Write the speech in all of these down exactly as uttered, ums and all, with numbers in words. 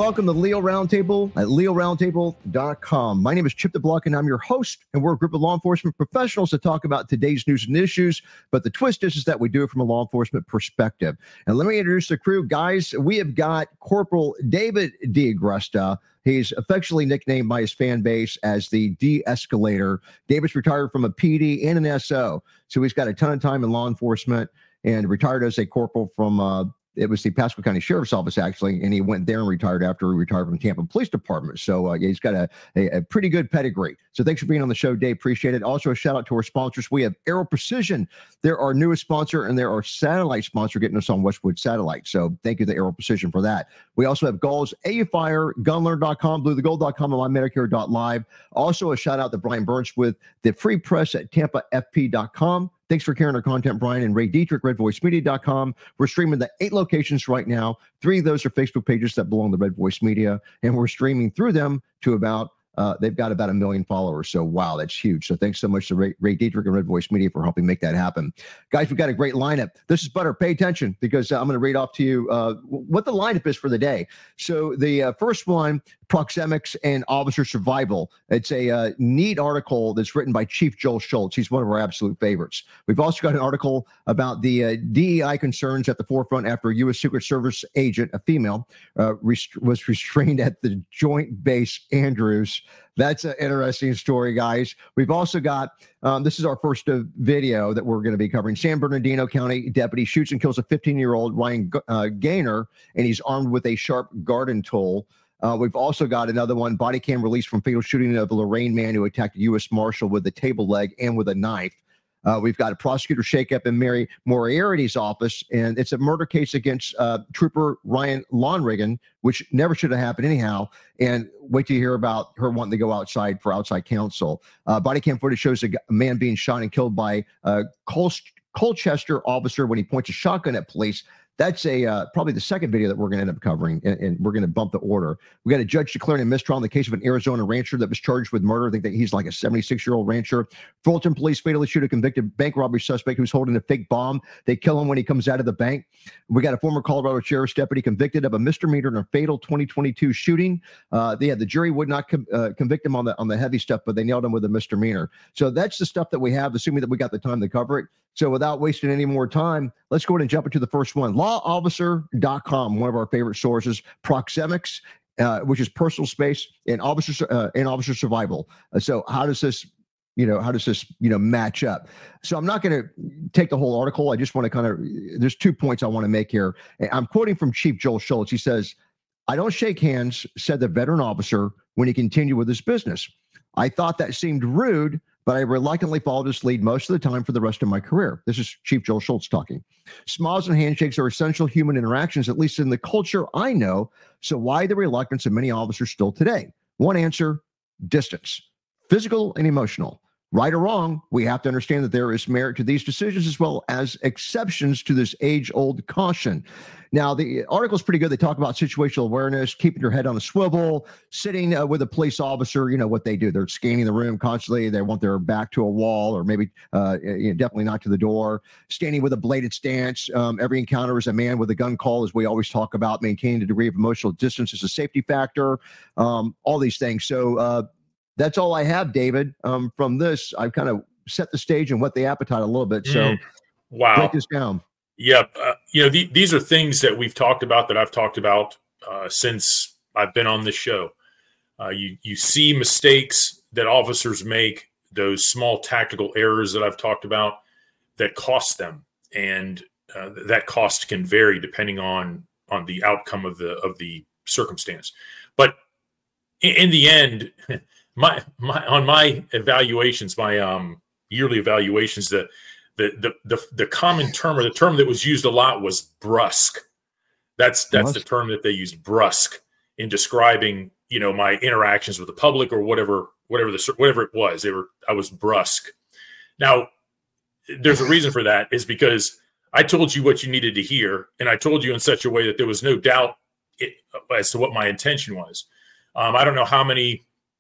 welcome to Leo Roundtable at leo roundtable dot com. My name is Chip the Block, and I'm your host, and we're a group of law enforcement professionals to talk about today's news and issues, but the twist is, is that we do it from a law enforcement perspective. And let me introduce the crew. Guys, we have got Corporal David D'Agresta. He's affectionately nicknamed by his fan base as the De-Escalator. David's retired from a P D and an S O, so he's got a ton of time in law enforcement and retired as a corporal from uh, it was the Pasco County Sheriff's Office, actually, and he went there and retired after he retired from Tampa Police Department. So uh, yeah, he's got a, a, a pretty good pedigree. So thanks for being on the show, Dave. Appreciate it. Also, a shout out to our sponsors. We have Aero Precision. They're our newest sponsor, and they're our satellite sponsor, getting us on Westwood Satellite. So thank you to Aero Precision for that. We also have Gulls, A U Fire, gunlearn dot com, blue the gold dot com, and my medicare dot live. Also, a shout out to Brian Burns with the Free Press at tampa f p dot com. Thanks for carrying our content, Brian, and Ray Dietrich, red voice media dot com. We're streaming to eight locations right now. Three of those are Facebook pages that belong to Red Voice Media, and we're streaming through them to about, uh, they've got about a million followers. So, wow, that's huge. So thanks so much to Ray, Ray Dietrich and Red Voice Media for helping make that happen. Guys, we've got a great lineup. This is Butter. Pay attention, because uh, I'm going to read off to you uh, what the lineup is for the day. So the uh, first one, Proxemics and Officer Survival. It's a uh, neat article that's written by Chief Joel Schultz. He's one of our absolute favorites. We've also got an article about the uh, D E I concerns at the forefront after a U S Secret Service agent, a female, uh, rest- was restrained at the Joint Base Andrews. That's an interesting story, guys. We've also got, um, this is our first uh, video that we're going to be covering. San Bernardino County deputy shoots and kills a fifteen-year-old Ryan uh, Gaynor, and he's armed with a sharp garden tool. Uh, we've also got another one, body cam released from fatal shooting of a Lorraine man who attacked a U S Marshal with a table leg and with a knife. Uh, we've got a prosecutor shakeup in Mary Moriarty's office, and it's a murder case against uh, Trooper Ryan Lonrigan, which never should have happened anyhow. And wait to hear about her wanting to go outside for outside counsel. Uh, body cam footage shows a, a man being shot and killed by a Col- Colchester officer when he points a shotgun at police. That's a uh, probably the second video that we're going to end up covering, and, and we're going to bump the order. We got a judge declaring a mistrial in the case of an Arizona rancher that was charged with murder. I think that he's like a seventy-six-year-old rancher. Fulton police fatally shoot a convicted bank robbery suspect who's holding a fake bomb. They kill him when he comes out of the bank. We got a former Colorado Sheriff's deputy convicted of a misdemeanor in a fatal twenty twenty-two shooting. Uh, they had the jury would not com- uh, convict him on the on the heavy stuff, but they nailed him with a misdemeanor. So that's the stuff that we have, assuming that we got the time to cover it. So without wasting any more time, let's go ahead and jump into the first one. law officer dot com, one of our favorite sources. Proxemics, uh, which is personal space, and officer uh, and officer survival. Uh, so how does this, you know, how does this, you know, match up? So I'm not going to take the whole article. I just want to kind of, there's two points I want to make here. I'm quoting from Chief Joel Schultz. He says, "I don't shake hands," said the veteran officer when he continued with his business. "I thought that seemed rude, but I reluctantly followed his lead most of the time for the rest of my career." This is Chief Joel Schultz talking. "Smiles and handshakes are essential human interactions, at least in the culture I know. So why the reluctance of many officers still today? One answer: distance, physical and emotional. Right or wrong, we have to understand that there is merit to these decisions as well as exceptions to this age-old caution." Now, the article is pretty good. They talk about situational awareness, keeping your head on a swivel, sitting uh, with a police officer. You know what they do. They're scanning the room constantly. They want their back to a wall, or maybe uh, you know, definitely not to the door. Standing with a bladed stance. Um, every encounter is a man with a gun call, as we always talk about. Maintaining a degree of emotional distance is a safety factor. Um, all these things. So, uh, that's all I have, David. Um, from this, I've kind of set the stage and whet the appetite a little bit. So, mm, wow, break this down. Yep. Uh, you know, the, these are things that we've talked about, that I've talked about uh, since I've been on this show. Uh, you you see mistakes that officers make, those small tactical errors that I've talked about, that cost them, and uh, that cost can vary depending on on the outcome of the of the circumstance. But in, in the end. My, my on my evaluations, my um, yearly evaluations, the, the the the the common term, or the term that was used a lot, was brusque. That's that's the term that they used, brusque, in describing, you know, my interactions with the public, or whatever whatever the whatever it was. They were I was brusque. Now, there's a reason for that, is because I told you what you needed to hear, and I told you in such a way that there was no doubt it, as to what my intention was. Um, I don't know how many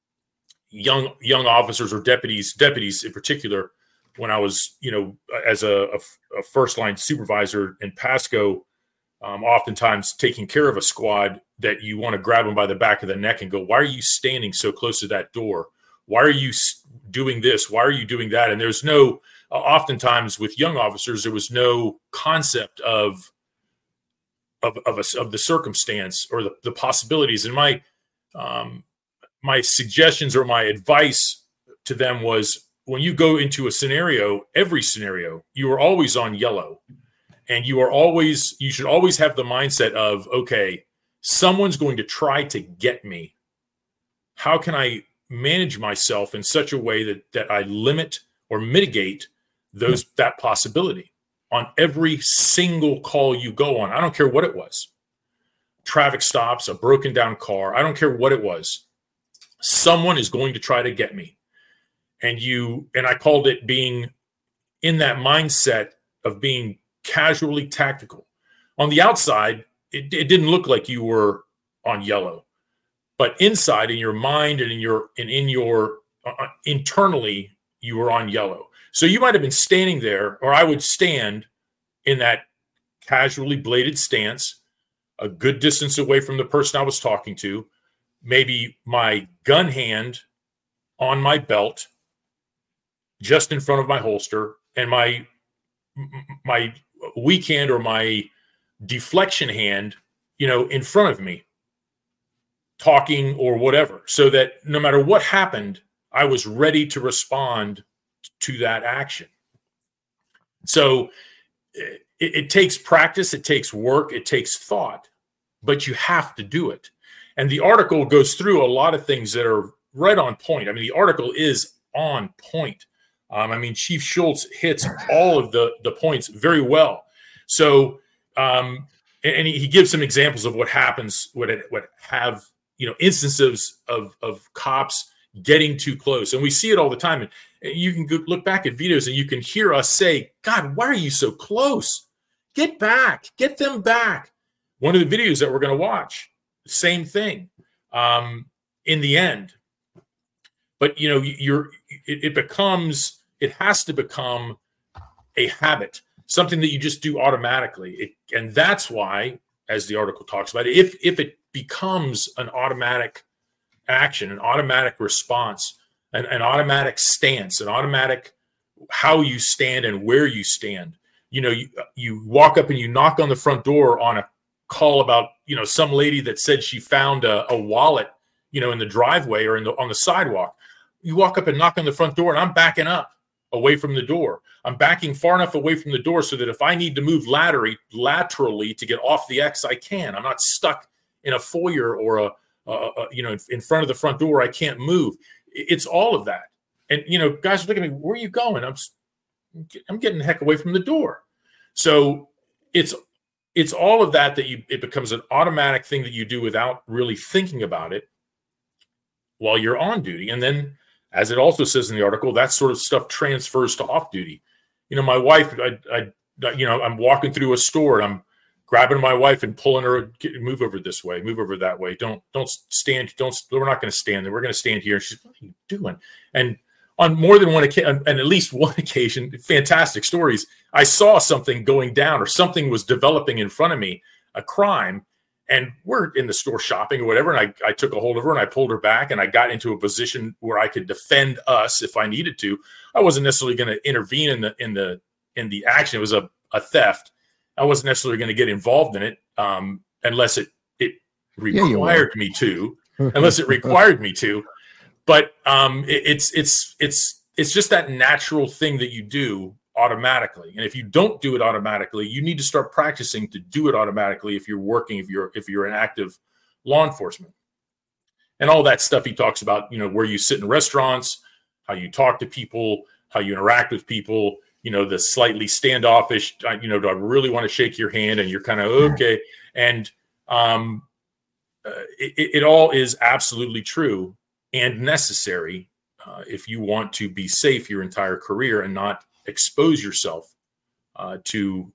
young young officers or deputies, deputies in particular, when I was, you know, as a, a, a first line supervisor in Pasco, um, oftentimes taking care of a squad, that you want to grab them by the back of the neck and go, why are you standing so close to that door? Why are you doing this? Why are you doing that? And there's no, uh, oftentimes with young officers, there was no concept of of of, a, of the circumstance or the, the possibilities. And my um, my suggestions or my advice to them was, when you go into a scenario, every scenario, you are always on yellow, and you are always you should always have the mindset of, okay, someone's going to try to get me. How can I manage myself in such a way that that I limit or mitigate those that possibility on every single call you go on? I don't care what it was. Traffic stops, a broken down car, I don't care what it was. Someone is going to try to get me. And you and I called it being in that mindset of being casually tactical. On the outside, it, it didn't look like you were on yellow. But inside, in your mind and in your and in your uh, internally, you were on yellow. So you might have been standing there, or I would stand in that casually bladed stance, a good distance away from the person I was talking to, maybe my gun hand on my belt, just in front of my holster, and my my weak hand or my deflection hand, you know, in front of me, talking or whatever, so that no matter what happened, I was ready to respond to that action. So it, it takes practice, it takes work, it takes thought, but you have to do it. And the article goes through a lot of things that are right on point. I mean, the article is on point. Um, I mean, Chief Schultz hits all of the, the points very well. So, um, and he, he gives some examples of what happens, what it, what have, you know, instances of, of cops getting too close. And we see it all the time. And you can go look back at videos and you can hear us say, God, why are you so close? Get back, get them back. One of the videos that we're going to watch, same thing, um, in the end. But, you know, you're, it, it becomes, it has to become a habit, something that you just do automatically. It, and that's why, as the article talks about it, if, if it becomes an automatic action, an automatic response, an, an automatic stance, an automatic how you stand and where you stand. You know, you, you walk up and you knock on the front door on a call about, you know, some lady that said she found a, a wallet, you know, in the driveway or in the on the sidewalk. You walk up and knock on the front door, and I'm backing up away from the door. I'm backing far enough away from the door so that if I need to move laterally, laterally to get off the X, I can. I'm not stuck in a foyer or a, a, a you know, in front of the front door. I can't move. It's all of that. And, you know, guys are looking at me, where are you going? I'm, I'm getting the heck away from the door. So it's, it's all of that, that you, it becomes an automatic thing that you do without really thinking about it while you're on duty. And then, as it also says in the article, that sort of stuff transfers to off duty. You know, my wife, I, I, you know, I'm walking through a store and I'm grabbing my wife and pulling her, get, move over this way, move over that way. Don't, don't stand. Don't, we're not going to stand there. We're going to stand here. And she's, what are you doing? And on more than one occasion, and at least one occasion, fantastic stories, I saw something going down or something was developing in front of me, a crime. And we're in the store shopping or whatever. And I, I took a hold of her and I pulled her back and I got into a position where I could defend us if I needed to. I wasn't necessarily going to intervene in the, in the, in the action. It was a, a theft. I wasn't necessarily going to get involved in it um, unless it, it required yeah, me to, unless it required me to. But um, it, it's, it's, it's, it's just that natural thing that you do automatically. And if you don't do it automatically, you need to start practicing to do it automatically if you're working, if you're if you're an active law enforcement. And all that stuff he talks about, you know, where you sit in restaurants, how you talk to people, how you interact with people, you know, the slightly standoffish, you know, do I really want to shake your hand? And you're kind of, okay. And um, uh, it, it all is absolutely true and necessary uh, if you want to be safe your entire career and not expose yourself uh, to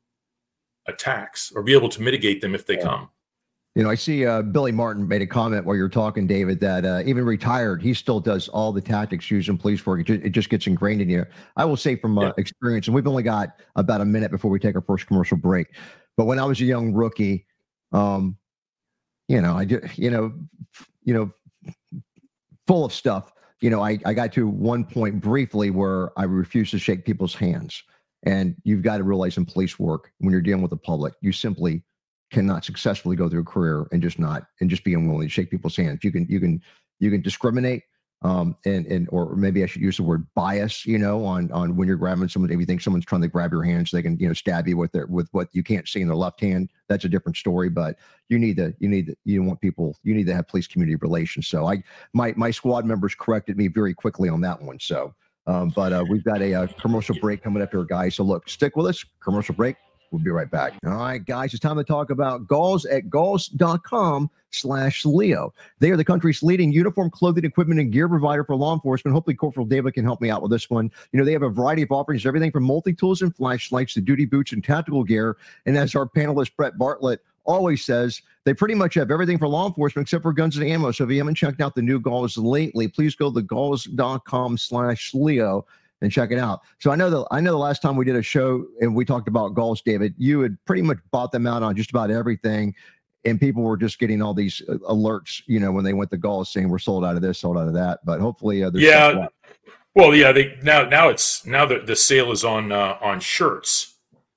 attacks or be able to mitigate them if they yeah. come. You know, I see uh, Billy Martin made a comment while you're talking, David, that uh, even retired, he still does all the tactics used in police work. It just, it just gets ingrained in you. I will say from uh, yeah. experience, and we've only got about a minute before we take our first commercial break. But when I was a young rookie, um, you know, I did, you know, you know, full of stuff. You know, I, I got to one point briefly where I refused to shake people's hands. And you've got to realize in police work, when you're dealing with the public, you simply cannot successfully go through a career and just not and just be unwilling to shake people's hands. You can you can you can discriminate, um, and and or maybe I should use the word bias. You know, on on when you're grabbing someone, if you think someone's trying to grab your hand, so they can you know stab you with their with what you can't see in their left hand. That's a different story. But you need to you need to, you want people you need to have police community relations. So I my my squad members corrected me very quickly on that one. So. Um, but uh, we've got a, a commercial break coming up here, guys. So look, stick with us. Commercial break. We'll be right back. All right, guys, it's time to talk about Galls at galls.com slash Leo. They are the country's leading uniform, clothing, equipment, and gear provider for law enforcement. Hopefully, Corporal David can help me out with this one. You know, they have a variety of offerings, everything from multi-tools and flashlights to duty boots and tactical gear. And as our panelist, Brett Bartlett, always says, they pretty much have everything for law enforcement except for guns and ammo. So if you haven't checked out the new Galls lately, please go to galls.com slash Leo and check it out. So I know the I know the last time we did a show and we talked about Galls, David, you had pretty much bought them out on just about everything. And people were just getting all these alerts, you know, when they went to Galls saying we're sold out of this, sold out of that. But hopefully, uh, there's yeah. Well, yeah, they now now it's now the the sale is on uh, on shirts.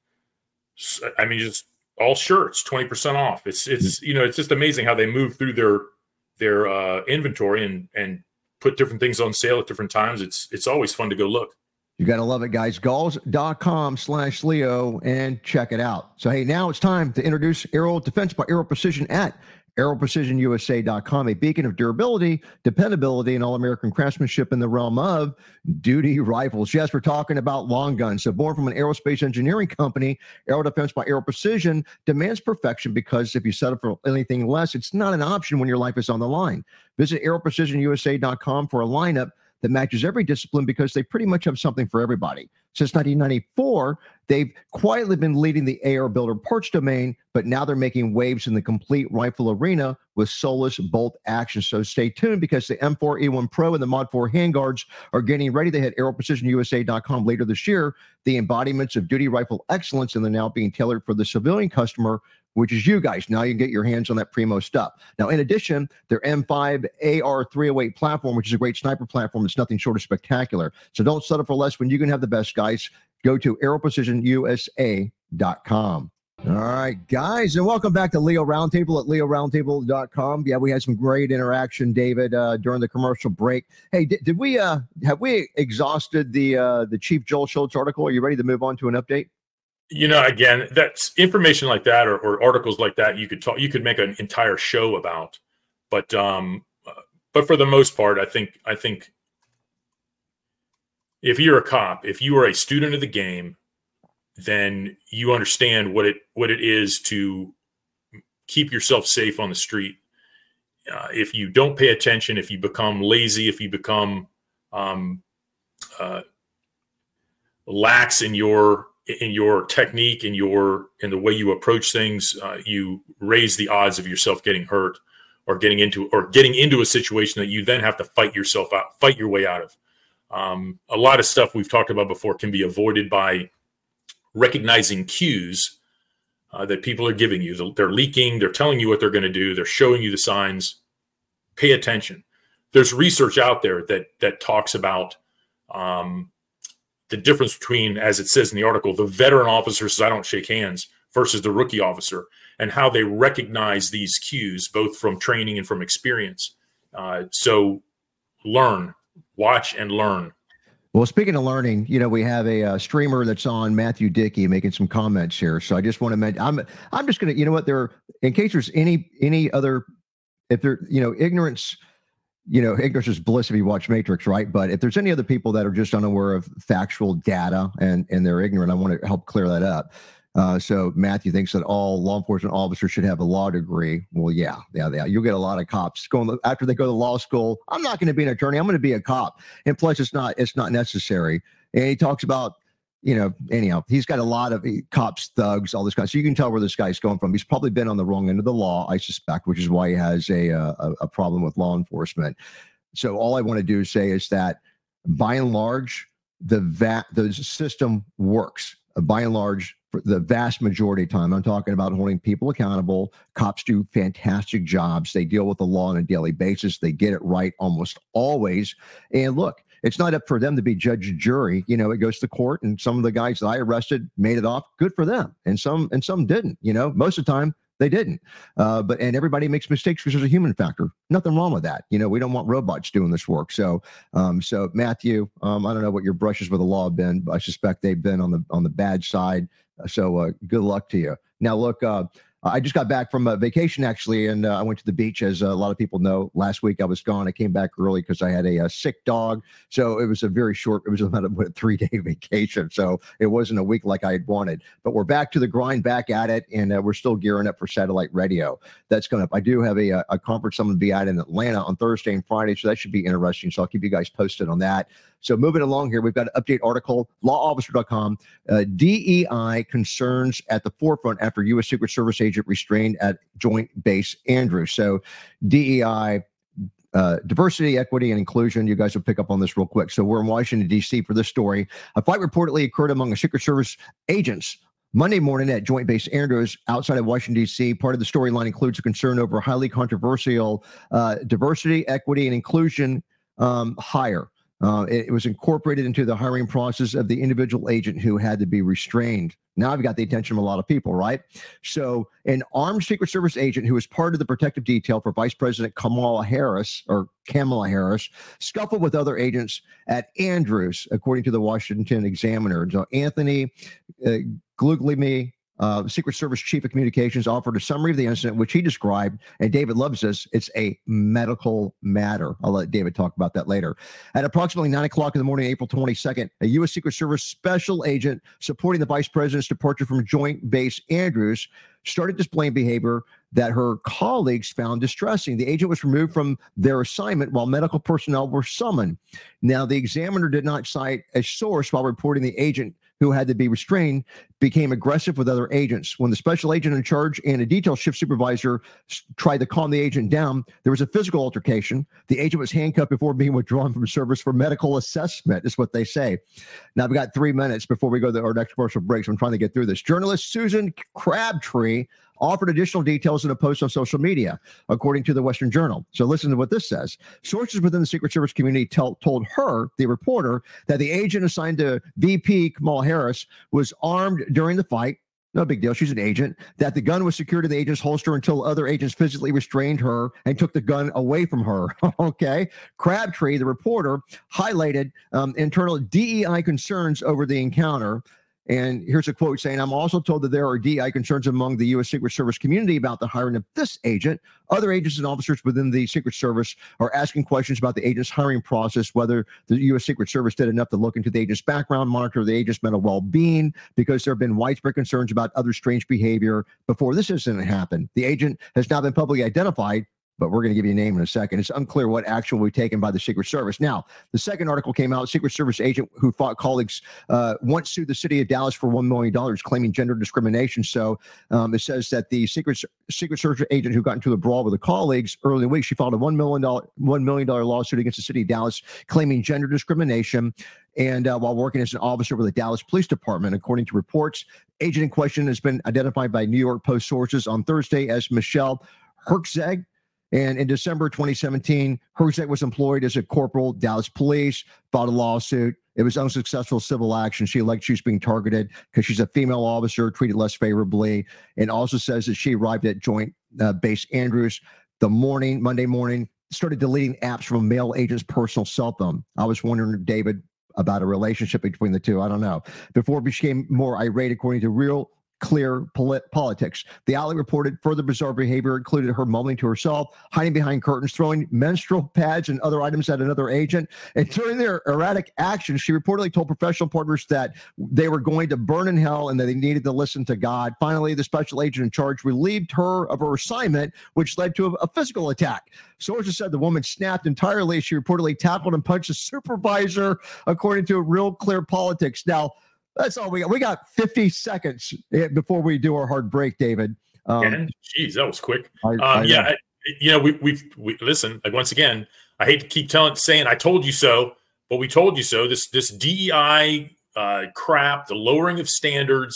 I mean, just all shirts, twenty percent off. It's, it's, you know, it's just amazing how they move through their, their uh, inventory and, and put different things on sale at different times. It's, it's always fun to go look. You got to love it, guys. Galls.com slash Leo and check it out. So, hey, now it's time to introduce Aero Defense by Aero Precision at aero precision u s a dot com, a beacon of durability, dependability, and all-American craftsmanship in the realm of duty rifles. Yes, we're talking about long guns. So born from an aerospace engineering company, Aero Defense by Aero Precision demands perfection because if you settle for anything less, it's not an option when your life is on the line. Visit aero precision u s a dot com for a lineup that matches every discipline because they pretty much have something for everybody. Since nineteen ninety-four, they've quietly been leading the A R builder parts domain, but now they're making waves in the complete rifle arena with Solus bolt action. So stay tuned because the M four E one Pro and the Mod four handguards are getting ready. They hit aero precision u s a dot com later this year, the embodiments of duty rifle excellence, and they're now being tailored for the civilian customer, which is you guys. Now you can get your hands on that primo stuff. Now, in addition, their M five A R three oh eight platform, which is a great sniper platform, it's nothing short of spectacular. So don't settle for less when you can have the best, guys. Go to aero precision u s a dot com. All right, guys, and welcome back to Leo Roundtable at leo roundtable dot com. Yeah, we had some great interaction, David, uh, during the commercial break. Hey, did, did we uh, have we exhausted the uh, the Chief Joel Schultz article? Are you ready to move on to an update? You know, again, that's information like that or, or articles like that you could talk, you could make an entire show about. But um, but for the most part, I think I think if you're a cop, if you are a student of the game, then you understand what it what it is to keep yourself safe on the street. Uh, if you don't pay attention, if you become lazy, if you become um, uh, lax in your in your technique, in your in the way you approach things, uh, you raise the odds of yourself getting hurt or getting into or getting into a situation that you then have to fight yourself out, fight your way out of. Um, a lot of stuff we've talked about before can be avoided by recognizing cues uh, that people are giving you. They're leaking, they're telling you what they're going to do, they're showing you the signs. Pay attention. There's research out there that that talks about um, the difference between, as it says in the article, the veteran officer says, I don't shake hands, versus the rookie officer, and how they recognize these cues, both from training and from experience. Uh, so learn, watch and learn. Well, speaking of learning, you know, we have a uh, streamer that's on, Matthew Dickey, making some comments here. So I just want to mention, I'm, I'm just going to, you know what, there, in case there's any, any other, if there, you know, ignorance, you know, ignorance is bliss if you watch Matrix, right? But if there's any other people that are just unaware of factual data and, and they're ignorant, I want to help clear that up. Uh, so Matthew thinks that all law enforcement officers should have a law degree. Well, yeah, yeah, yeah. You'll get a lot of cops going after they go to law school. I'm not going to be an attorney. I'm going to be a cop. And plus, it's not it's not necessary. And he talks about, you know, anyhow, he's got a lot of he, cops, thugs, all this kind. So you can tell where this guy's going from. He's probably been on the wrong end of the law, I suspect, which is why he has a a, a problem with law enforcement. So all I want to do say is that, by and large, the va- the system works. By and large, for the vast majority of time. I'm talking about holding people accountable. Cops do fantastic jobs. They deal with the law on a daily basis. They get it right almost always. And look, it's not up for them to be judge and jury. You know, it goes to court, and some of the guys that I arrested made it off. Good for them. And some and some didn't. You know, most of the time they didn't. Uh, but and everybody makes mistakes because there's a human factor. Nothing wrong with that. You know, we don't want robots doing this work. So, um, so Matthew, um, I don't know what your brushes with the law have been, but I suspect they've been on the on the bad side. So uh, good luck to you. Now, look, uh, I just got back from a vacation, actually, and uh, I went to the beach. As a lot of people know, last week I was gone. I came back early because I had a, a sick dog. So it was a very short, it was about a, what, a three-day vacation. So it wasn't a week like I had wanted. But we're back to the grind, back at it, and uh, we're still gearing up for satellite radio. That's coming up. I do have a, a conference I'm going to be at in Atlanta on Thursday and Friday, so that should be interesting. So I'll keep you guys posted on that. So moving along here, we've got an update article, law officer dot com. Uh, D E I concerns at the forefront after U S Secret Service agent restrained at Joint Base Andrews. So D E I, uh, diversity, equity, and inclusion. You guys will pick up on this real quick. So we're in Washington, D C for this story. A fight reportedly occurred among the Secret Service agents Monday morning at Joint Base Andrews outside of Washington, D C. Part of the storyline includes a concern over highly controversial uh, diversity, equity, and inclusion um, hire. Uh, it, it was incorporated into the hiring process of the individual agent who had to be restrained. Now I've got the attention of a lot of people, right? So an armed Secret Service agent who was part of the protective detail for Vice President Kamala Harris, or Kamala Harris, scuffled with other agents at Andrews, according to the Washington Examiner. So Anthony uh, Guglielmi, Uh, Secret Service Chief of Communications, offered a summary of the incident, which he described, and David loves this, it's a medical matter. I'll let David talk about that later. At approximately nine o'clock in the morning, April twenty-second, a U S Secret Service special agent supporting the Vice President's departure from Joint Base Andrews started displaying behavior that her colleagues found distressing. The agent was removed from their assignment while medical personnel were summoned. Now, the Examiner did not cite a source while reporting the agent who had to be restrained became aggressive with other agents. When the special agent in charge and a detail shift supervisor tried to calm the agent down, there was a physical altercation. The agent was handcuffed before being withdrawn from service for medical assessment, is what they say. Now, we've got three minutes before we go to our next commercial break, so I'm trying to get through this. Journalist Susan Crabtree offered additional details in a post on social media, according to the Western Journal. So listen to what this says. Sources within the Secret Service community tell, told her, the reporter, that the agent assigned to V P Kamala Harris was armed during the fight. No big deal. She's an agent. That the gun was secured in the agent's holster until other agents physically restrained her and took the gun away from her. Okay. Crabtree, the reporter, highlighted um, internal D E I concerns over the encounter. And here's a quote saying, I'm also told that there are D E I concerns among the U S Secret Service community about the hiring of this agent. Other agents and officers within the Secret Service are asking questions about the agent's hiring process, whether the U S Secret Service did enough to look into the agent's background, monitor the agent's mental well-being, because there have been widespread concerns about other strange behavior before this incident happened. The agent has not been publicly identified, but we're going to give you a name in a second. It's unclear what action will be taken by the Secret Service. Now, the second article came out. Secret Service agent who fought colleagues uh, once sued the city of Dallas for one million dollars, claiming gender discrimination. So um, it says that the Secret Secret Service agent who got into a brawl with the colleagues early in the week, she filed a one million dollars one million dollars lawsuit against the city of Dallas, claiming gender discrimination. And uh, while working as an officer with the Dallas Police Department, according to reports, agent in question has been identified by New York Post sources on Thursday as Michelle Herczeg. And in December twenty seventeen, Herczeg was employed as a corporal, Dallas Police, filed a lawsuit. It was unsuccessful civil action. She alleged she was being targeted because she's a female officer, treated less favorably, and also says that she arrived at Joint uh, Base Andrews the morning, Monday morning, started deleting apps from a male agent's personal cell phone. I was wondering, David, about a relationship between the two. I don't know. Before it became more irate, according to Real Clear polit- Politics. The outlet reported further bizarre behavior included her mumbling to herself, hiding behind curtains, throwing menstrual pads and other items at another agent. And during their erratic actions, she reportedly told professional partners that they were going to burn in hell and that they needed to listen to God. Finally, the special agent in charge relieved her of her assignment, which led to a, a physical attack. Sources said the woman snapped entirely. She reportedly tackled and punched a supervisor, according to Real Clear Politics. Now, that's all we got. We got fifty seconds before we do our hard break, David. Um, yeah, geez, that was quick. I, um, I, yeah, I, you know, we, we've we, listen. Like, once again, I hate to keep telling, saying I told you so, but we told you so. This this D E I uh, crap, the lowering of standards,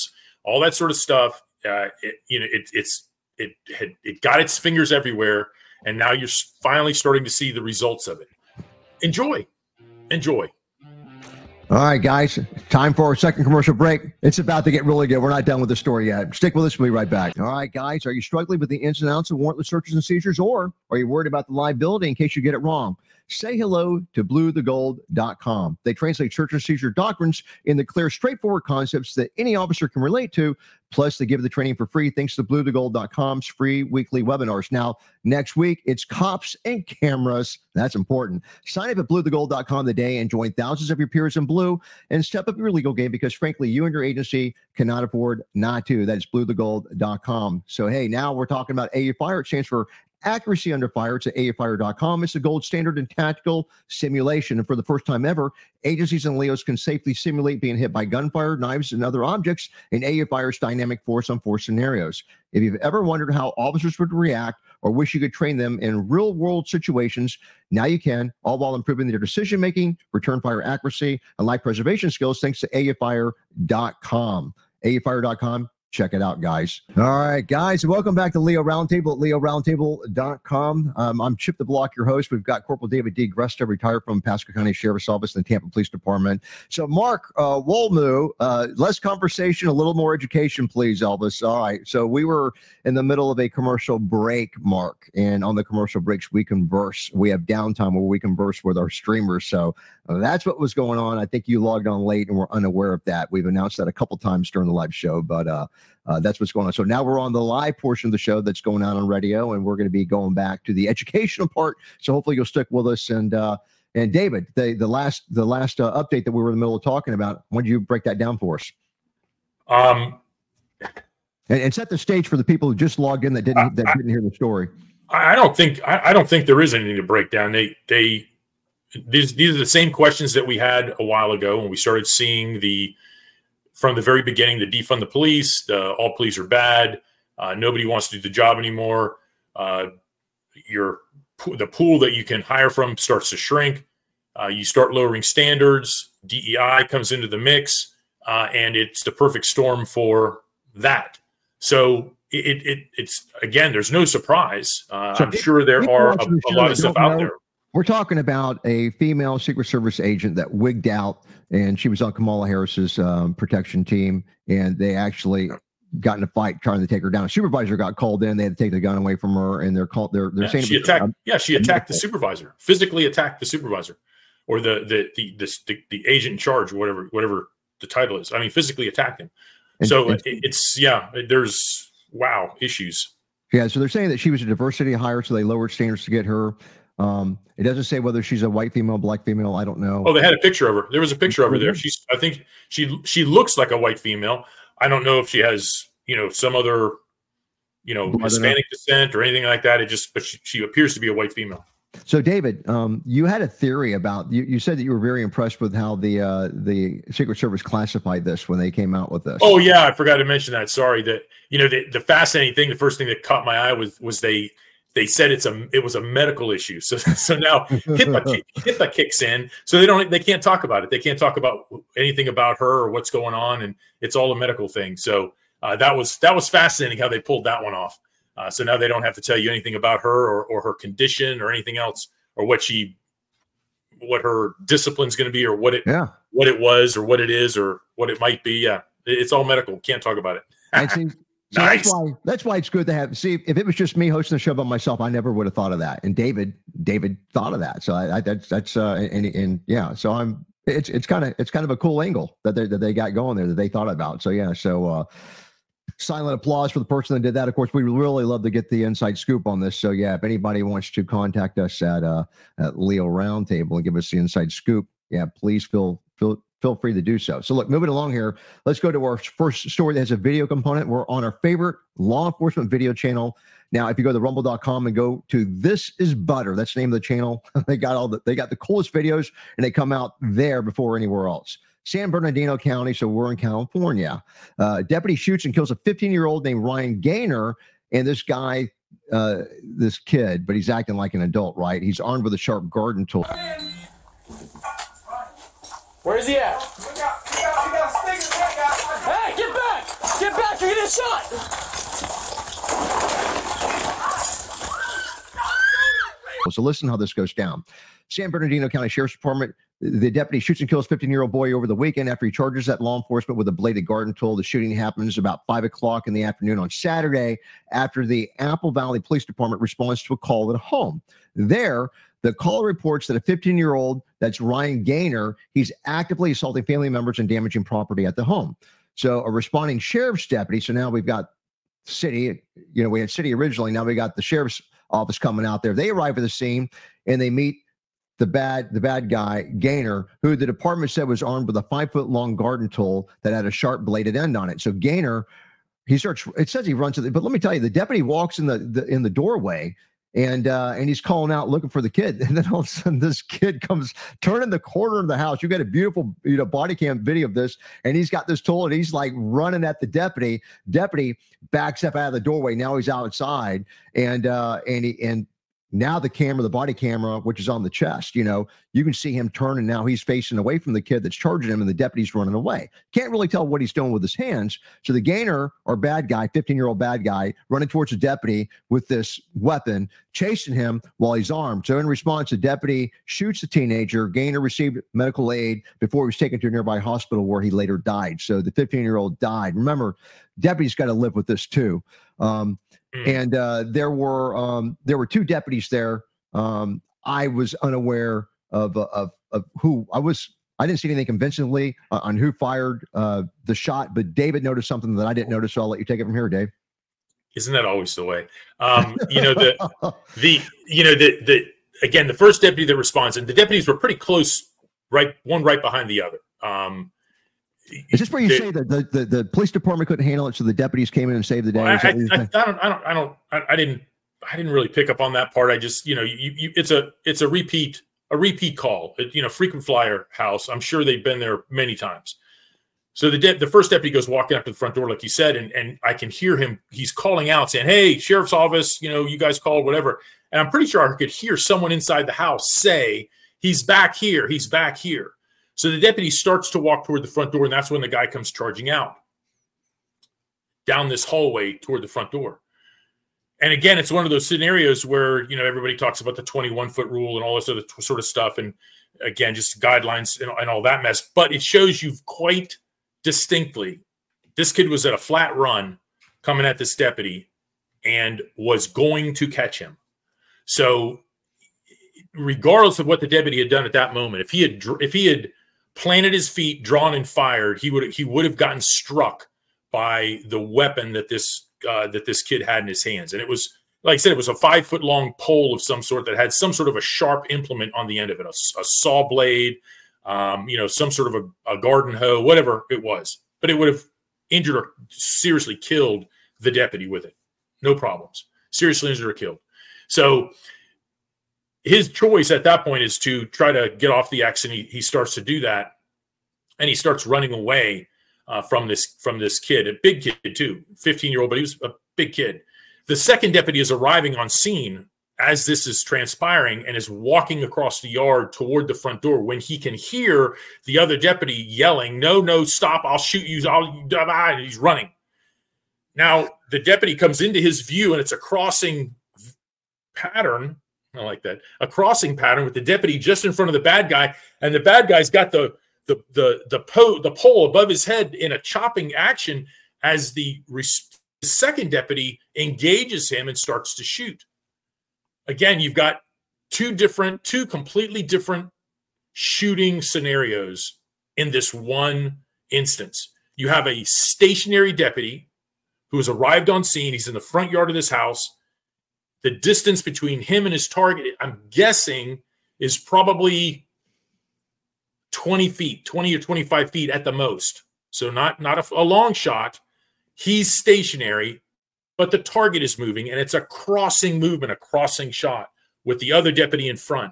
all that sort of stuff. Uh, it, you know, it, it's it had it got its fingers everywhere, and now you're finally starting to see the results of it. Enjoy, enjoy. All right, guys, time for our second commercial break. It's about to get really good. We're not done with the story yet. Stick with us. We'll be right back. All right, guys, are you struggling with the ins and outs of warrantless searches and seizures, or are you worried about the liability in case you get it wrong? Say hello to blue the gold dot com. They translate search and seizure doctrines into clear, straightforward concepts that any officer can relate to. Plus, they give the training for free thanks to blue the gold dot com's free weekly webinars. Now, next week, it's cops and cameras. That's important. Sign up at blue the gold dot com today and join thousands of your peers in blue and step up your legal game, because, frankly, you and your agency cannot afford not to. That is blue the gold dot com. So, hey, now we're talking about A U Fire. It stands for Accuracy Under Fire. It's at A U fire dot com. It's the gold standard in tactical simulation. And for the first time ever, agencies and Leos can safely simulate being hit by gunfire, knives, and other objects in A U Fire's dynamic force-on-force scenarios. If you've ever wondered how officers would react or wish you could train them in real-world situations, now you can, all while improving their decision-making, return fire accuracy, and life preservation skills, thanks to A U fire dot com. A U fire dot com. Check it out, guys. All right, guys, welcome back to Leo Roundtable at leo roundtable dot com. Um, I'm Chip the Block, your host. We've got Corporal David D. Gresta, retired from Pasco County Sheriff's Office and the Tampa Police Department. So, Mark uh, Wolmu, uh, less conversation, a little more education, please, Elvis. All right, so we were in the middle of a commercial break, Mark, and on the commercial breaks, we converse. We have downtime where we converse with our streamers. So uh, that's what was going on. I think you logged on late and were unaware of that. We've announced that a couple times during the live show, but uh, Uh, that's what's going on. So now we're on the live portion of the show that's going on on radio, and we're going to be going back to the educational part. So hopefully you'll stick with us. And uh, and David, the the last the last uh, update that we were in the middle of talking about, why don't you break that down for us? Um, and, and set the stage for the people who just logged in that didn't that I, didn't hear the story. I don't think I, I don't think there is anything to break down. They they these these are the same questions that we had a while ago when we started seeing the. From the very beginning, the defund the police, the all police are bad, uh, nobody wants to do the job anymore. Uh, your the pool that you can hire from starts to shrink. Uh, you start lowering standards. D E I comes into the mix, uh, and it's the perfect storm for that. So it, it it's again, there's no surprise. Uh, so I'm sure there are a, a lot of stuff out there. We're talking about a female Secret Service agent that wigged out, and she was on Kamala Harris's um, protection team, and they actually got in a fight trying to take her down. A supervisor got called in; they had to take the gun away from her, and they're called. They're they're yeah, saying she attacked. Um, yeah, she attacked the supervisor, physically attacked the supervisor, or the the the the, the, the agent in charge, or whatever whatever the title is. I mean, physically attacked him. And, so and, it, it's yeah, there's wow issues. Yeah, so they're saying that she was a diversity hire, so they lowered standards to get her. Um, it doesn't say whether she's a white female, black female. I don't know. Oh, they had a picture of her. There was a picture of her there. She's, I think she, she looks like a white female. I don't know if she has, you know, some other, you know, Hispanic descent or anything like that. It just, but she, she appears to be a white female. So, David, um, you had a theory about, you, you said that you were very impressed with how the, uh, the Secret Service classified this when they came out with this. Oh yeah. I forgot to mention that. Sorry that, you know, the, the fascinating thing, the first thing that caught my eye was, was they, They said it's a it was a medical issue. So so now HIPAA, kick, HIPAA kicks in. So they don't they can't talk about it. They can't talk about anything about her or what's going on, and it's all a medical thing. So uh, that was that was fascinating how they pulled that one off. Uh, so now they don't have to tell you anything about her or, or her condition or anything else, or what she what her discipline's going to be, or what it yeah. what it was, or what it is, or what it might be. Yeah, it's all medical. Can't talk about it. I think. So nice. that's why that's why it's good to have. See, if it was just me hosting the show by myself, I never would have thought of that. And David, David thought of that. So I, I that's that's uh, and, and yeah. So I'm. It's it's kind of it's kind of a cool angle that they that they got going there that they thought about. So yeah. So uh, silent applause for the person that did that. Of course, we really love to get the inside scoop on this. So yeah, if anybody wants to contact us at uh at Leo Roundtable and give us the inside scoop, yeah, please feel feel. Feel free to do so. So look, moving along here, let's go to our first story that has a video component. We're on our favorite law enforcement video channel. Now, if you go to rumble dot com and go to This Is Butter, that's the name of the channel. They got all the, they got the coolest videos, and they come out there before anywhere else. San Bernardino County, so we're in California. Uh, deputy shoots and kills a fifteen-year-old named Ryan Gaynor, and this guy, uh, this kid, but he's acting like an adult, right? He's armed with a sharp garden tool. Where's he at? We got, we got, we got hey, get back! Get back! Take that shot. So listen how this goes down. San Bernardino County Sheriff's Department, the deputy shoots and kills a fifteen-year-old boy over the weekend after he charges at law enforcement with a bladed garden tool. The shooting happens about five o'clock in the afternoon on Saturday after the Apple Valley Police Department responds to a call at a home. There, the caller reports that a fifteen-year-old, that's Ryan Gaynor, he's actively assaulting family members and damaging property at the home. So a responding sheriff's deputy, so now we've got city, you know, we had city originally, now we got the sheriff's office coming out there. They arrive at the scene and they meet the bad the bad guy, Gaynor, who the department said was armed with a five-foot-long garden tool that had a sharp bladed end on it. So Gaynor, he starts, it says he runs to the, but let me tell you, the deputy walks in the, the in the doorway and uh, and he's calling out looking for the kid. And then all of a sudden this kid comes turning the corner of the house. You got a beautiful, you know, body cam video of this, and he's got this tool and he's like running at the deputy. Deputy backs up out of the doorway. Now he's outside, and uh, and he and now the camera, the body camera, which is on the chest, you know, you can see him turn, and now he's facing away from the kid that's charging him, and the deputy's running away. Can't really tell what he's doing with his hands. So the Gaynor, or bad guy, fifteen-year-old bad guy, running towards the deputy with this weapon, chasing him while he's armed. So in response, the deputy shoots the teenager. Gaynor received medical aid before he was taken to a nearby hospital where he later died. So the fifteen-year-old died. Remember, deputies got to live with this too. Um, And uh, there were um, there were two deputies there. Um, I was unaware of, of of who I was. I didn't see anything convincingly uh, on who fired uh, the shot, but David noticed something that I didn't notice. So I'll let you take it from here, Dave. Isn't that always the way? Um, you know the the you know the the again the first deputy that responds, and the deputies were pretty close, right, one right behind the other. Um, Is this where you the, say that the, the, the police department couldn't handle it, so the deputies came in and saved the day? Well, I, I, I, I don't, I don't, I don't, I, I didn't, I didn't really pick up on that part. I just, you know, you, you, it's a, it's a repeat, a repeat call. It, you know, frequent flyer house. I'm sure they've been there many times. So the de- the first deputy goes walking up to the front door, like you said, and and I can hear him. He's calling out, saying, "Hey, sheriff's office, you know, you guys called, whatever." And I'm pretty sure I could hear someone inside the house say, "He's back here. He's back here." So the deputy starts to walk toward the front door, and that's when the guy comes charging out down this hallway toward the front door. And again, it's one of those scenarios where, you know, everybody talks about the twenty-one foot rule and all this other t- sort of stuff. And again, just guidelines and, and all that mess. But it shows you quite distinctly, this kid was at a flat run coming at this deputy and was going to catch him. So regardless of what the deputy had done at that moment, if he had, if he had, planted his feet, drawn and fired, he would he would have gotten struck by the weapon that this uh, that this kid had in his hands. And it was, like I said, it was a five foot long pole of some sort that had some sort of a sharp implement on the end of it, a, a saw blade, um, you know, some sort of a, a garden hoe, whatever it was. But it would have injured or seriously killed the deputy with it. No problems. Seriously injured or killed. So his choice at that point is to try to get off the X, and he, he starts to do that, and he starts running away uh, from this from this kid, a big kid too, fifteen-year-old, but he was a big kid. The second deputy is arriving on scene as this is transpiring and is walking across the yard toward the front door when he can hear the other deputy yelling, "No, no, stop, I'll shoot you." I'll, and he's running. Now, the deputy comes into his view, and it's a crossing pattern. I like that. A crossing pattern with the deputy just in front of the bad guy, and the bad guy's got the the the the, po- the pole above his head in a chopping action as the res- second deputy engages him and starts to shoot. Again, you've got two different, two completely different shooting scenarios in this one instance. You have a stationary deputy who has arrived on scene. He's in the front yard of this house. The distance between him and his target, I'm guessing, is probably twenty feet, twenty or twenty-five feet at the most. So not, not a, a long shot. He's stationary, but the target is moving, and it's a crossing movement, a crossing shot with the other deputy in front.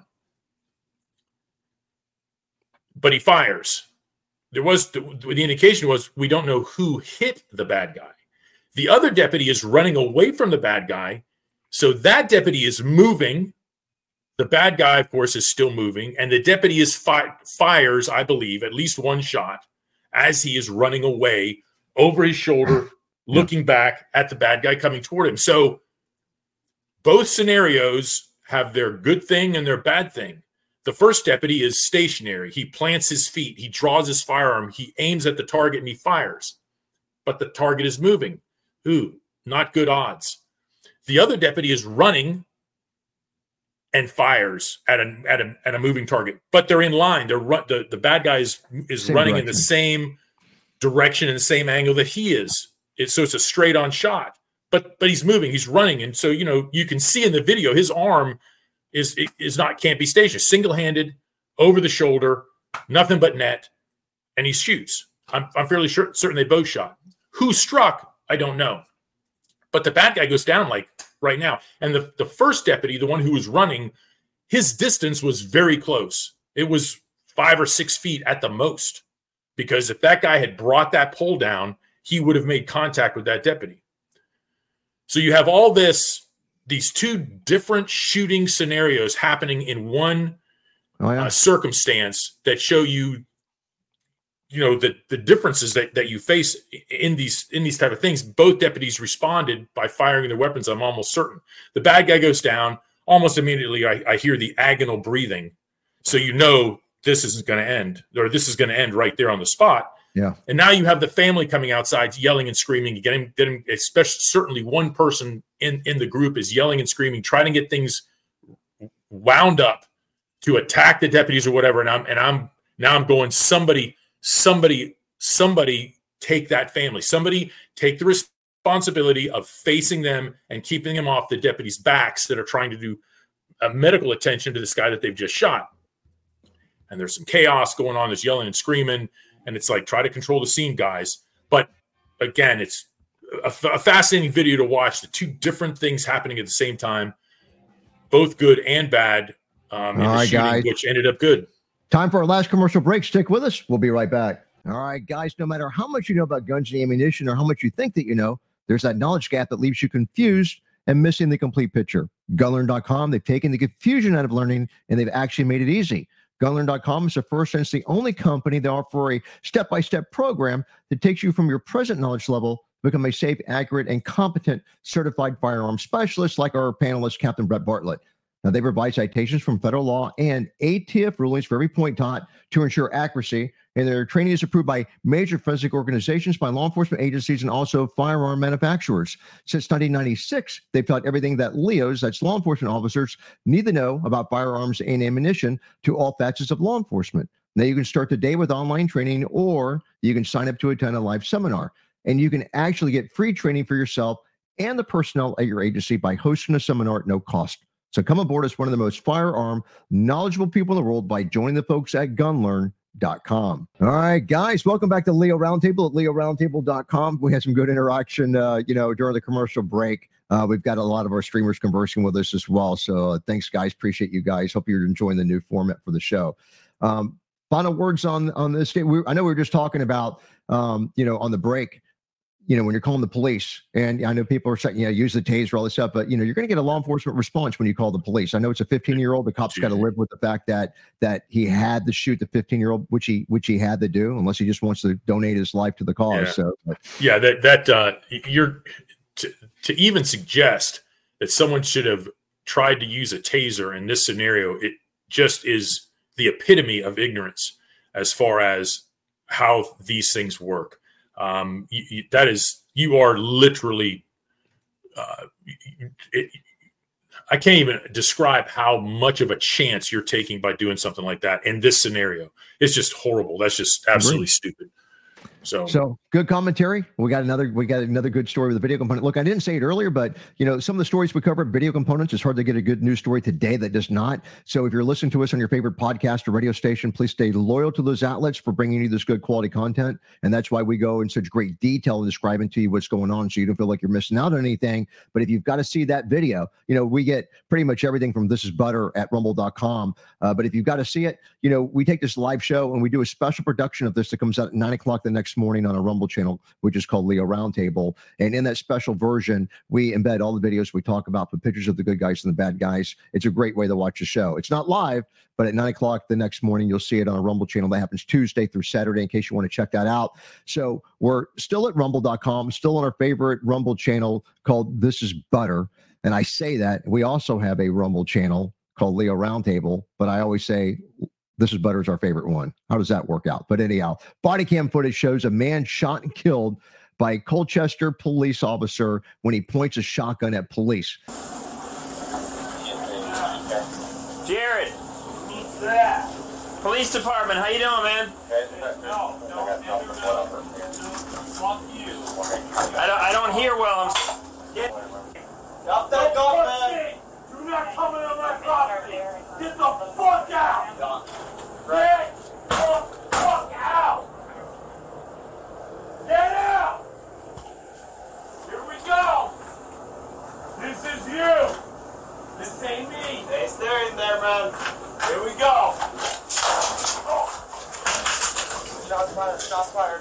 But he fires. There was the, the indication was we don't know who hit the bad guy. The other deputy is running away from the bad guy. So that deputy is moving. The bad guy, of course, is still moving. And the deputy is fi- fires, I believe, at least one shot as he is running away over his shoulder looking yeah. back at the bad guy coming toward him. So both scenarios have their good thing and their bad thing. The first deputy is stationary. He plants his feet. He draws his firearm. He aims at the target and he fires. But the target is moving. Ooh, not good odds. The other deputy is running and fires at a at a at a moving target, but they're in line. They're run, the the bad guy is is same running direction. in the same direction and the same angle that he is. It's, so it's a straight on shot. But but he's moving. He's running, and so you know you can see in the video his arm is is not can't be stationary. Single handed, over the shoulder, nothing but net, and he shoots. I'm I'm fairly sure certain they both shot. Who struck? I don't know. But the bad guy goes down like right now. And the, the first deputy, the one who was running, his distance was very close. It was five or six feet at the most. Because if that guy had brought that pole down, he would have made contact with that deputy. So you have all this, these two different shooting scenarios happening in one oh, yeah. uh, circumstance that show you you know, the, the differences that, that you face in these in these type of things. Both deputies responded by firing their weapons, I'm almost certain. The bad guy goes down. Almost immediately, I, I hear the agonal breathing. So you know this isn't going to end, or this is going to end right there on the spot. Yeah. And now you have the family coming outside, yelling and screaming, getting, getting especially certainly one person in, in the group is yelling and screaming, trying to get things wound up to attack the deputies or whatever. And I'm and I'm now I'm going, somebody – Somebody, somebody take that family. Somebody take the responsibility of facing them and keeping them off the deputies' backs that are trying to do a medical attention to this guy that they've just shot. And there's some chaos going on. There's yelling and screaming. And it's like, try to control the scene, guys. But again, it's a, a fascinating video to watch. The two different things happening at the same time, both good and bad, um, in the shooting, guys. Which ended up good. Time for our last commercial break. Stick with us. We'll be right back. All right, guys, no matter how much you know about guns and ammunition or how much you think that you know, there's that knowledge gap that leaves you confused and missing the complete picture. gun learn dot com, they've taken the confusion out of learning and they've actually made it easy. gun learn dot com is the first and it's the only company that offer a step-by-step program that takes you from your present knowledge level to become a safe, accurate, and competent certified firearm specialist like our panelist, Captain Brett Bartlett. Now, they provide citations from federal law and A T F rulings for every point taught to ensure accuracy. And their training is approved by major forensic organizations, by law enforcement agencies, and also firearm manufacturers. Since nineteen ninety-six, they've taught everything that L E Os, that's law enforcement officers, need to know about firearms and ammunition to all facets of law enforcement. Now, you can start the day with online training, or you can sign up to attend a live seminar. And you can actually get free training for yourself and the personnel at your agency by hosting a seminar at no cost. So come aboard as one of the most firearm knowledgeable people in the world by joining the folks at gun learn dot com. All right, guys, welcome back to Leo Roundtable at leo roundtable dot com. We had some good interaction, uh, you know, during the commercial break. Uh, we've got a lot of our streamers conversing with us as well. So uh, thanks, guys. Appreciate you guys. Hope you're enjoying the new format for the show. Um, final words on on this. We, I know we were just talking about, um, you know, on the break, you know, when you're calling the police, and I know people are saying, you know, use the taser, all this stuff, but, you know, you're going to get a law enforcement response when you call the police. I know it's a fifteen-year-old. The cop's got to live with the fact that that he had to shoot the fifteen-year-old, which he which he had to do, unless he just wants to donate his life to the cause. Yeah. So, yeah, that that uh, you're to, to even suggest that someone should have tried to use a taser in this scenario, it just is the epitome of ignorance as far as how these things work. Um, you, you, that is, you are literally, uh, it, I can't even describe how much of a chance you're taking by doing something like that in this scenario. It's just horrible. That's just absolutely Agreed. stupid. So, so good commentary. We got another, we got another good story with the video component. Look, I didn't say it earlier, but you know, some of the stories we covered, video components, it's hard to get a good news story today that does not. So if you're listening to us on your favorite podcast or radio station, please stay loyal to those outlets for bringing you this good quality content. And that's why we go in such great detail in describing to you what's going on, so you don't feel like you're missing out on anything. But if you've got to see that video, you know, we get pretty much everything from This Is Butter at rumble dot com. Uh, but if you've got to see it, you know, we take this live show and we do a special production of this that comes out at nine o'clock the next next morning on a Rumble channel, which is called Leo Roundtable. And in that special version, we embed all the videos we talk about, put pictures of the good guys and the bad guys. It's a great way to watch the show. It's not live, but at nine o'clock the next morning, you'll see it on a Rumble channel. That happens Tuesday through Saturday, in case you want to check that out. So we're still at rumble dot com, still on our favorite Rumble channel called This Is Butter. And I say that. We also have a Rumble channel called Leo Roundtable, but I always say This Is Butter is our favorite one. How does that work out? But anyhow, body cam footage shows a man shot and killed by a Colchester police officer when he points a shotgun at police. Jared. What's that? Police department, how you doing, man? No, no, no, fuck you. I don't, I don't hear well. I'm... Get up that gun, man. You're not coming on my property. Get the fuck out. Get the fuck out. Get out. Here we go. This is you. This ain't me. Stay staring there, man. Here we go. Shots fired. Shots fired.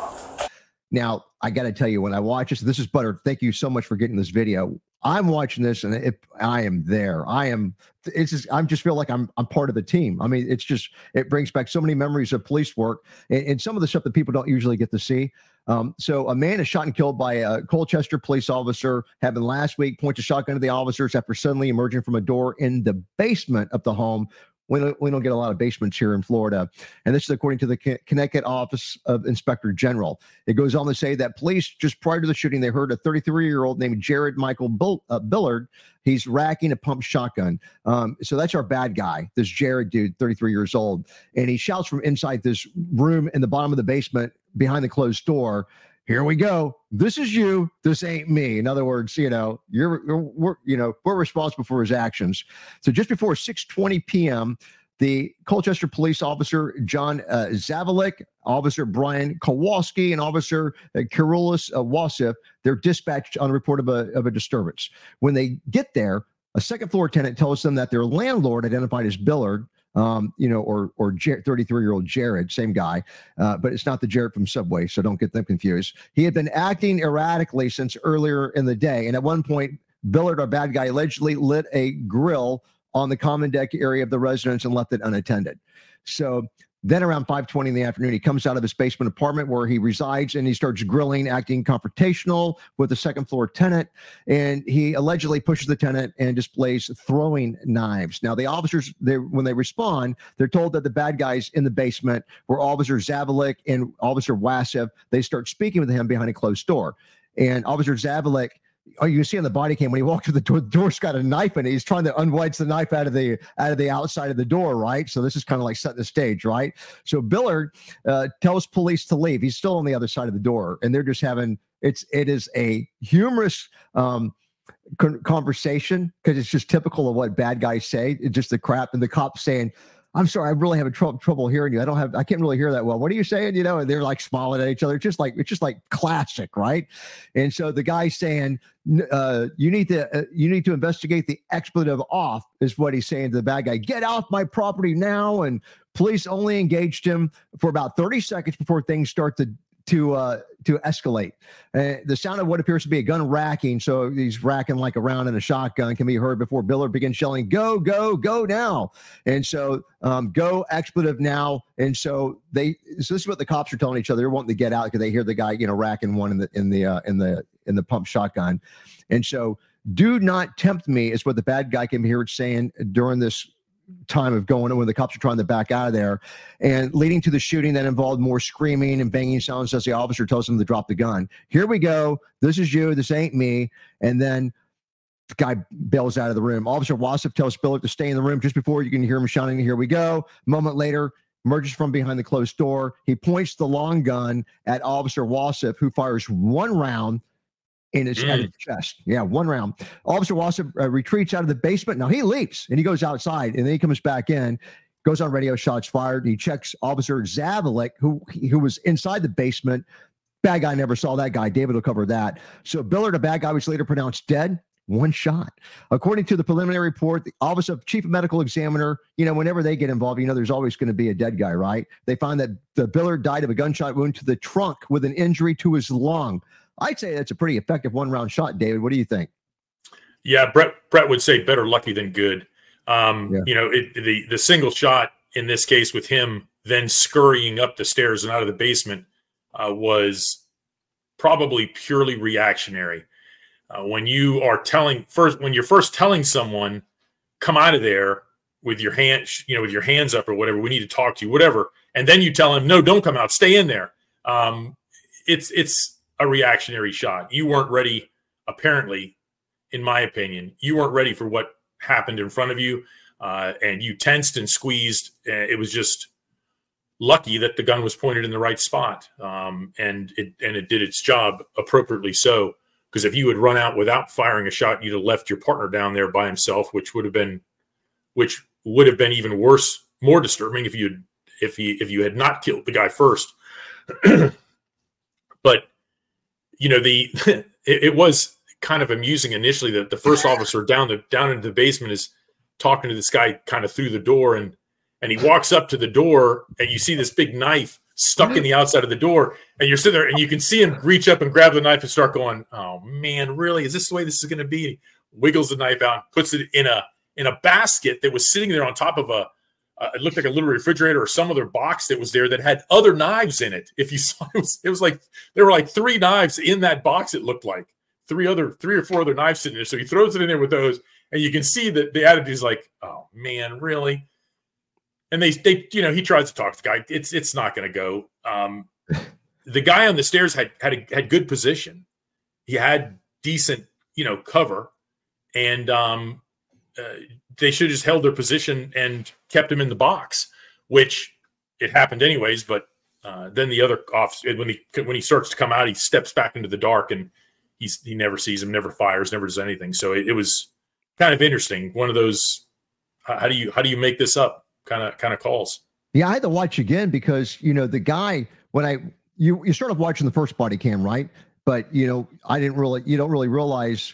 Now, I got to tell you, when I watch this, This Is Butter. Thank you so much for getting this video. I'm watching this, and it, I am there. I am. It's just. I'm just feel like I'm. I'm part of the team. I mean, it's just. It brings back so many memories of police work, and, and some of the stuff that people don't usually get to see. Um, so, a man is shot and killed by a Colchester police officer. Happened last week. Points a shotgun at the officers after suddenly emerging from a door in the basement of the home. We don't, we don't get a lot of basements here in Florida. And this is according to the Connecticut Office of Inspector General. It goes on to say that police, just prior to the shooting, they heard a thirty-three-year-old named Jared Michael Bill, uh, Billard. He's racking a pump shotgun. Um, so that's our bad guy, this Jared dude, thirty-three years old. And he shouts from inside this room in the bottom of the basement behind the closed door, "Here we go. This is you. This ain't me." In other words, you know, you're, you're we're, you know, we're responsible for his actions. So just before six twenty p.m., the Colchester police officer, John uh, Zavalik, Officer Brian Kowalski, and Officer uh, Kirulis uh, Wasif, they're dispatched on a report of a, of a disturbance. When they get there, a second floor tenant tells them that their landlord, identified as Billard, um, you know, or or thirty-three-year-old Jared, same guy, uh, but it's not the Jared from Subway, so don't get them confused. He had been acting erratically since earlier in the day, and at one point, Billard, our bad guy, allegedly lit a grill on the common deck area of the residence and left it unattended. So then around five twenty in the afternoon, he comes out of his basement apartment where he resides, and he starts grilling, acting confrontational with the second floor tenant. And he allegedly pushes the tenant and displays throwing knives. Now, the officers, they, when they respond, they're told that the bad guys in the basement were Officer Zavalik and Officer Wasif. They start speaking with him behind a closed door. And Officer Zavalik, oh, you can see on the body cam when he walked through the door, the door's got a knife in it. He's trying to unwedge the knife out of the out of the outside of the door, right? So this is kind of like setting the stage, right? So Billard uh, tells police to leave. He's still on the other side of the door, and they're just having it's it is a humorous um, con- conversation because it's just typical of what bad guys say. It's just the crap, and the cops saying, "I'm sorry, I'm really having trouble trouble hearing you. I don't have, I can't really hear that well. What are you saying?" You know, and they're like smiling at each other. It's just like, it's just like classic, right? And so the guy's saying, uh, "You need to, uh, you need to investigate the expletive off," is what he's saying to the bad guy. "Get off my property now!" And police only engaged him for about thirty seconds before things start to to uh, to escalate. Uh, the sound of what appears to be a gun racking, so he's racking like a round in a shotgun, can be heard before Billard begins yelling, "Go, go, go now!" And so, um, go expletive now. And so they, so this is what the cops are telling each other. They're wanting to get out because they hear the guy, you know, racking one in the in the uh, in the in the pump shotgun. And so, "Do not tempt me," is what the bad guy can be heard saying during this time of going when the cops are trying to back out of there, and leading to the shooting that involved more screaming and banging sounds as the officer tells him to drop the gun. "Here we go. This is you. This ain't me." And then the guy bails out of the room. Officer Wasif tells Billard to stay in the room just before you can hear him shouting, "Here we go." A moment later, emerges from behind the closed door. He points the long gun at Officer Wasif, who fires one round in his, mm. his chest. Yeah, one round. Officer Wasif uh, retreats out of the basement. Now he leaps and he goes outside, and then he comes back in, goes on radio, shots fired. He checks Officer Zavalik, who who was inside the basement. Bad guy never saw that guy. David will cover that. So Billard, a bad guy, was later pronounced dead. one shot. According to the preliminary report, the Office of Chief Medical Examiner, you know, whenever they get involved, you know, there's always going to be a dead guy, right? They found that the biller died of a gunshot wound to the trunk with an injury to his lung. I'd say that's a pretty effective one-round shot, David. What do you think? Yeah, Brett Brett would say better lucky than good. Um, Yeah. You know, it, the the single shot in this case with him then scurrying up the stairs and out of the basement uh, was probably purely reactionary. Uh, when you are telling first, when you're first telling someone, come out of there with your hand, you know, with your hands up or whatever, we need to talk to you, whatever, and then you tell him, no, don't come out, stay in there. Um, it's it's a reactionary shot. You weren't ready, apparently, in my opinion, you weren't ready for what happened in front of you, uh, and you tensed and squeezed. And it was just lucky that the gun was pointed in the right spot, um, and it and it did its job appropriately so. Because if you had run out without firing a shot, you'd have left your partner down there by himself, which would have been, which would have been even worse, more disturbing if you if he if you had not killed the guy first. But you know, the it, it was kind of amusing initially that the first officer down the down into the basement is talking to this guy kind of through the door, and and he walks up to the door, and you see this big knife stuck in the outside of the door, and you're sitting there and you can see him reach up and grab the knife and start going, oh man, really? Is this the way this is going to be? And he wiggles the knife out, puts it in a in a basket that was sitting there on top of a, uh, it looked like a little refrigerator or some other box that was there that had other knives in it. If you saw, it was, it was like, there were like three knives in that box, it looked like. Three other, three or four other knives sitting there. So he throws it in there with those, and you can see that the attitude is like, oh man, really? And they, they, you know, he tries to talk to the guy. It's, it's not going to go. Um, the guy on the stairs had had a, had good position. He had decent, you know, cover, and um, uh, they should have just held their position and kept him in the box, which it happened anyways. But uh, then the other officer, when he when he starts to come out, he steps back into the dark, and he's he never sees him, never fires, never does anything. So it, it was kind of interesting. One of those, how do you how do you make this up? kind of kind of calls. Yeah, I had to watch again because, you know, the guy, when I, you, you started watching the first body cam, right? But, you know, I didn't really, you don't really realize,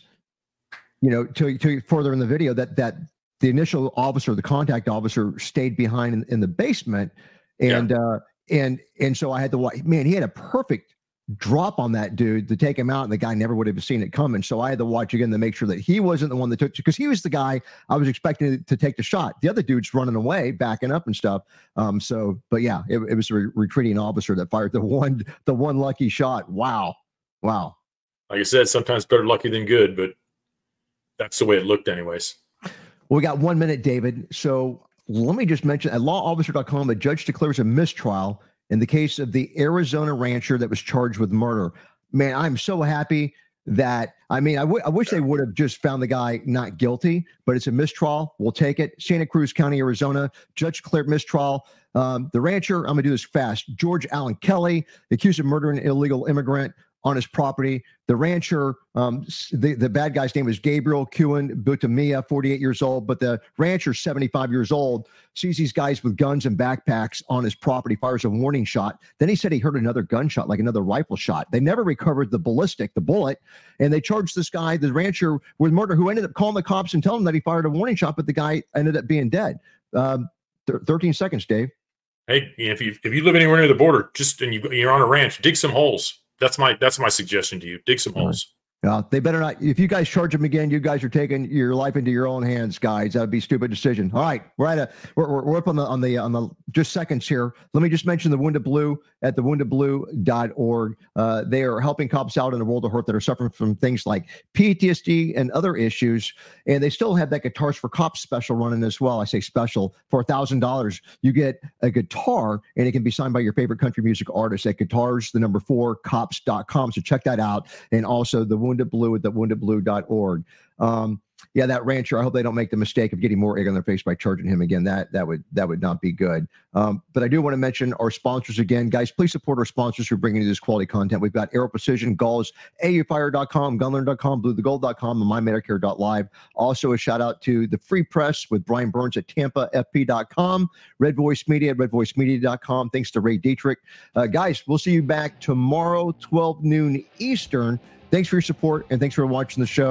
you know, till, till further in the video that, that the initial officer, the contact officer stayed behind in, in the basement. And, yeah. uh, and, and so I had to watch, man, he had a perfect drop on that dude to take him out, and the guy never would have seen it coming. So I had to watch again to make sure that he wasn't the one that took, because he was the guy I was expecting to take the shot. The other dude's running away, backing up and stuff. Um, so, but yeah, it, it was a re- retreating officer that fired the one, the one lucky shot. Wow. Wow. Like I said, sometimes better lucky than good, but that's the way it looked anyways. Well, we got one minute, David. So let me just mention at law officer dot com, a judge declares a mistrial in the case of the Arizona rancher that was charged with murder. Man, I'm so happy that, I mean, I, w- I wish they would have just found the guy not guilty, but it's a mistrial. We'll take it. Santa Cruz County, Arizona, judge declared mistrial. Um, the rancher, I'm going to do this fast. George Allen Kelly, accused of murdering an illegal immigrant on his property. The rancher, um, the, the bad guy's name is Gabriel Cuan Butamia, forty-eight years old, but the rancher, seventy-five years old, sees these guys with guns and backpacks on his property, fires a warning shot. Then he said he heard another gunshot, like another rifle shot. They never recovered the ballistic, the bullet, and they charged this guy, the rancher, with murder, who ended up calling the cops and telling them that he fired a warning shot, but the guy ended up being dead. Um, th- thirteen seconds, Dave. Hey, if you if you live anywhere near the border, just and you, you're on a ranch, dig some holes. That's my that's my suggestion to you. Dig some holes. Yeah, they better not. If you guys charge them again, you guys are taking your life into your own hands, guys. That would be a stupid decision. All right, we're at a we're, we're, we're up on the on the on the just seconds here. Let me just mention the Wounded Blue at the wounded blue dot org. Uh, they are helping cops out in the world of hurt that are suffering from things like P T S D and other issues, and they still have that Guitars for Cops special running as well. I say special for a thousand dollars. You get a guitar, and it can be signed by your favorite country music artist at guitars the number four cops dot com. So check that out, and also the Wounded Blue at the wounded blue dot org. Um, yeah, that rancher, I hope they don't make the mistake of getting more egg on their face by charging him again. That that would that would not be good. Um, but I do want to mention our sponsors again. Guys, please support our sponsors who are bringing you this quality content. We've got Aero Precision, Galls, A U Fire dot com, gunlearn dot com, blue the gold dot com, and my medicare dot live. Also, a shout out to the Free Press with Brian Burns at tampa f p dot com, Red Voice Media at red voice media dot com. Thanks to Ray Dietrich. Uh, guys, we'll see you back tomorrow, twelve noon Eastern. Thanks for your support, and thanks for watching the show.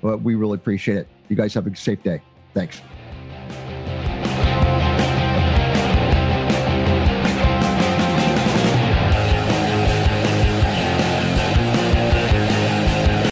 Well, we really appreciate it. You guys have a safe day. Thanks.